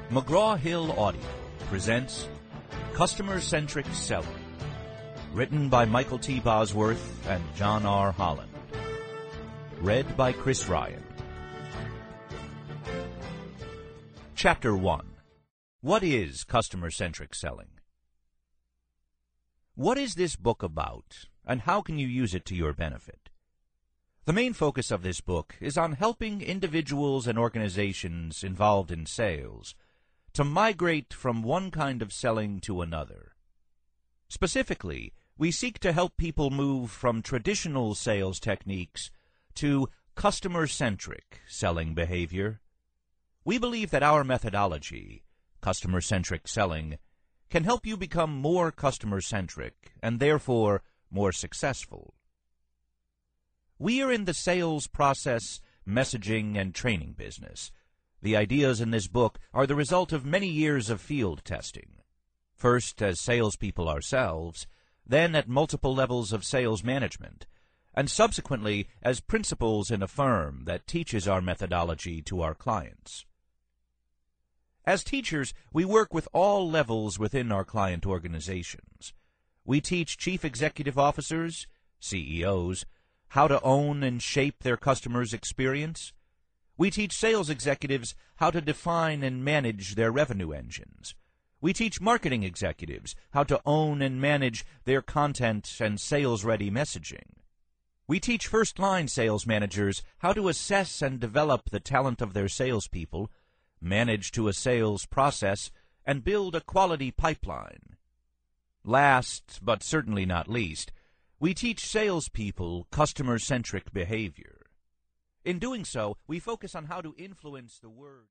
McGraw-Hill Audio presents Customer-Centric Selling, written by Michael T. Bosworth and John R. Holland. Read by Chris Ryan. Chapter 1. What is customer-centric selling? What is this book about, and how can you use it to your benefit? The main focus of this book is on helping individuals and organizations involved in sales to migrate from one kind of selling to another. Specifically, we seek to help people move from traditional sales techniques to customer-centric selling behavior. We believe that our methodology, customer-centric selling, can help you become more customer-centric and therefore more successful. We are in the sales process, messaging, and training business. The ideas in this book are the result of many years of field testing. First as salespeople ourselves, then at multiple levels of sales management, and subsequently as principals in a firm that teaches our methodology to our clients. As teachers, we work with all levels within our client organizations. We teach chief executive officers, CEOs, how to own and shape their customers' experience. We teach sales executives how to define and manage their revenue engines. We teach marketing executives how to own and manage their content and sales-ready messaging. We teach first-line sales managers how to assess and develop the talent of their salespeople, manage to a sales process, and build a quality pipeline. Last, but certainly not least, we teach salespeople customer-centric behavior. In doing so, we focus on how to influence the word.